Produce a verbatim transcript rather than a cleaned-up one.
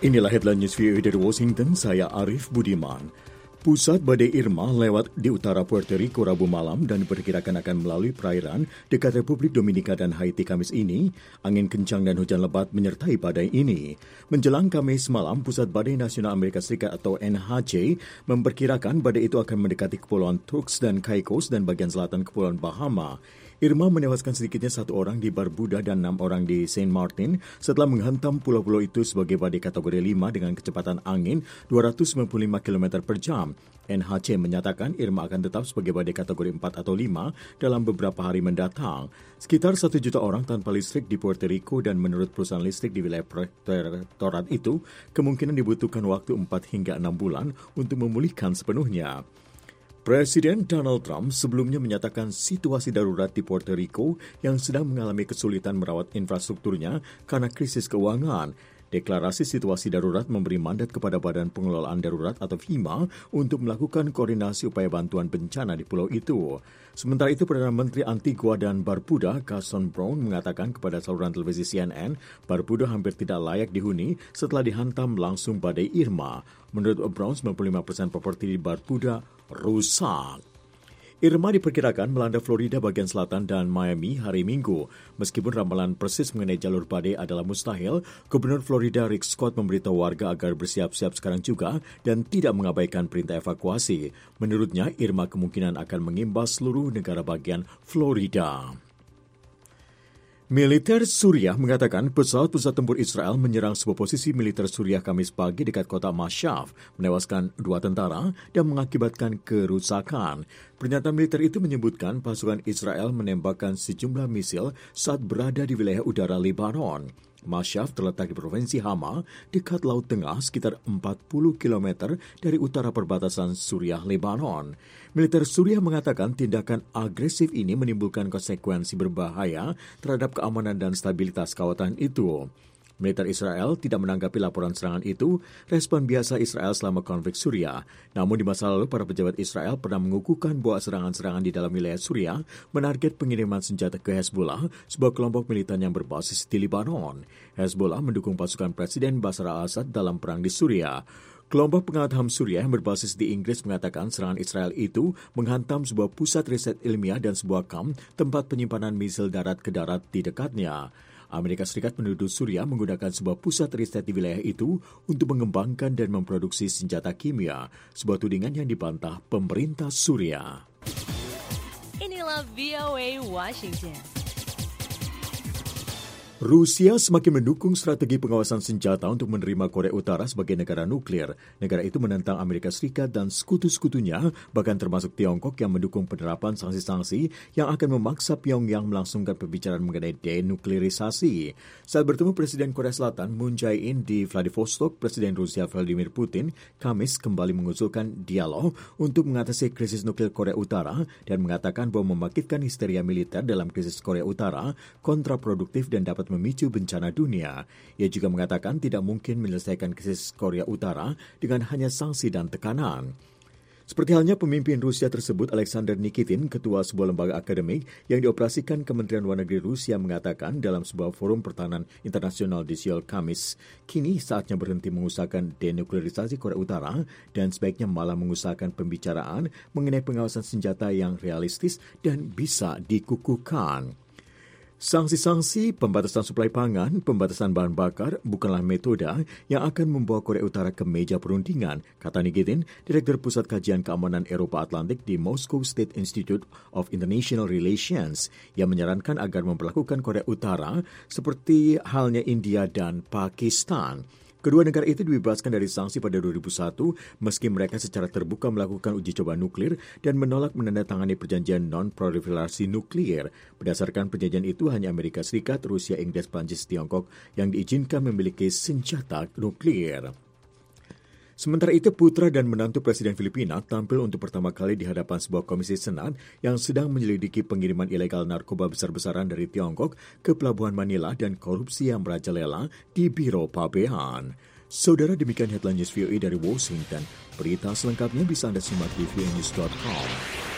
Inilah headline news V O A dari Washington, saya Arif Budiman. Pusat badai Irma lewat di utara Puerto Rico Rabu malam dan diperkirakan akan melalui perairan dekat Republik Dominika dan Haiti Kamis ini. Angin kencang dan hujan lebat menyertai badai ini. Menjelang Kamis malam, Pusat Badai Nasional Amerika Serikat atau N H C memperkirakan badai itu akan mendekati Kepulauan Turks dan Caicos dan bagian selatan Kepulauan Bahama. Irma menewaskan sedikitnya satu orang di Barbuda dan enam orang di Saint Martin setelah menghantam pulau-pulau itu sebagai badai kategori lima dengan kecepatan angin dua ratus sembilan puluh lima kilometer per jam. N H C menyatakan Irma akan tetap sebagai badai kategori empat atau lima dalam beberapa hari mendatang. Sekitar satu juta orang tanpa listrik di Puerto Rico dan menurut perusahaan listrik di wilayah protektorat itu, kemungkinan dibutuhkan waktu empat hingga enam bulan untuk memulihkan sepenuhnya. Presiden Donald Trump sebelumnya menyatakan situasi darurat di Puerto Rico yang sedang mengalami kesulitan merawat infrastrukturnya karena krisis keuangan. Deklarasi situasi darurat memberi mandat kepada Badan Pengelolaan Darurat atau FEMA untuk melakukan koordinasi upaya bantuan bencana di pulau itu. Sementara itu, Perdana Menteri Antigua dan Barbuda, Gaston Brown, mengatakan kepada saluran televisi C N N, Barbuda hampir tidak layak dihuni setelah dihantam langsung badai Irma. Menurut Brown, sembilan puluh lima persen properti di Barbuda rusak. Irma diperkirakan melanda Florida bagian selatan dan Miami hari Minggu. Meskipun ramalan persis mengenai jalur badai adalah mustahil, Gubernur Florida Rick Scott memberitahu warga agar bersiap-siap sekarang juga dan tidak mengabaikan perintah evakuasi. Menurutnya, Irma kemungkinan akan mengimbas seluruh negara bagian Florida. Militer Suriah mengatakan pesawat-pesawat tempur Israel menyerang sebuah posisi militer Suriah Kamis pagi dekat kota Mashhad, menewaskan dua tentara dan mengakibatkan kerusakan. Pernyataan militer itu menyebutkan pasukan Israel menembakkan sejumlah misil saat berada di wilayah udara Lebanon. Mashhad terletak di Provinsi Hama, dekat Laut Tengah, sekitar empat puluh kilometer dari utara perbatasan Suriah-Lebanon. Militer Suriah mengatakan tindakan agresif ini menimbulkan konsekuensi berbahaya terhadap keamanan dan stabilitas kawasan itu. Militer Israel tidak menanggapi laporan serangan itu, respon biasa Israel selama konflik Suriah. Namun di masa lalu, para pejabat Israel pernah mengukuhkan bahwa serangan-serangan di dalam wilayah Suriah menarget pengiriman senjata ke Hezbollah, sebuah kelompok militan yang berbasis di Lebanon. Hezbollah mendukung pasukan Presiden Bashar al-Assad dalam perang di Suriah. Kelompok pengawat H A M Suriah yang berbasis di Inggris mengatakan serangan Israel itu menghantam sebuah pusat riset ilmiah dan sebuah kamp tempat penyimpanan misil darat ke darat di dekatnya. Amerika Serikat menuduh Suriah menggunakan sebuah pusat riset di wilayah itu untuk mengembangkan dan memproduksi senjata kimia, sebuah tudingan yang dibantah pemerintah Suriah. Inilah V O A Washington. Rusia semakin mendukung strategi pengawasan senjata untuk menerima Korea Utara sebagai negara nuklir. Negara itu menentang Amerika Serikat dan sekutu-sekutunya, bahkan termasuk Tiongkok yang mendukung penerapan sanksi-sanksi yang akan memaksa Pyongyang melangsungkan pembicaraan mengenai denuklirisasi. Saat bertemu Presiden Korea Selatan Moon Jae-in di Vladivostok, Presiden Rusia Vladimir Putin Kamis kembali mengusulkan dialog untuk mengatasi krisis nuklir Korea Utara dan mengatakan bahwa membangkitkan histeria militer dalam krisis Korea Utara kontraproduktif dan dapat memicu bencana dunia. Ia juga mengatakan tidak mungkin menyelesaikan krisis Korea Utara dengan hanya sanksi dan tekanan. Seperti halnya pemimpin Rusia tersebut, Alexander Nikitin, ketua sebuah lembaga akademik yang dioperasikan Kementerian Luar Negeri Rusia, mengatakan dalam sebuah forum pertahanan internasional di Seoul Kamis, kini saatnya berhenti mengusahakan denuklirisasi Korea Utara dan sebaiknya malah mengusahakan pembicaraan mengenai pengawasan senjata yang realistis dan bisa dikukuhkan. Sanksi-sanksi, pembatasan suplai pangan, pembatasan bahan bakar bukanlah metode yang akan membawa Korea Utara ke meja perundingan, kata Nikitin, Direktur Pusat Kajian Keamanan Eropa Atlantik di Moscow State Institute of International Relations, yang menyarankan agar memperlakukan Korea Utara seperti halnya India dan Pakistan. Kedua negara itu dibebaskan dari sanksi pada dua ribu satu meski mereka secara terbuka melakukan uji coba nuklir dan menolak menandatangani perjanjian non-proliferasi nuklir. Berdasarkan perjanjian itu, hanya Amerika Serikat, Rusia, Inggris, Prancis, Tiongkok yang diizinkan memiliki senjata nuklir. Sementara itu, putra dan menantu Presiden Filipina tampil untuk pertama kali di hadapan sebuah komisi Senat yang sedang menyelidiki pengiriman ilegal narkoba besar-besaran dari Tiongkok ke Pelabuhan Manila dan korupsi yang merajalela di Biro Pabean. Saudara, demikian headline news V O A dari Washington. Berita selengkapnya bisa Anda simak di v o a news dot com.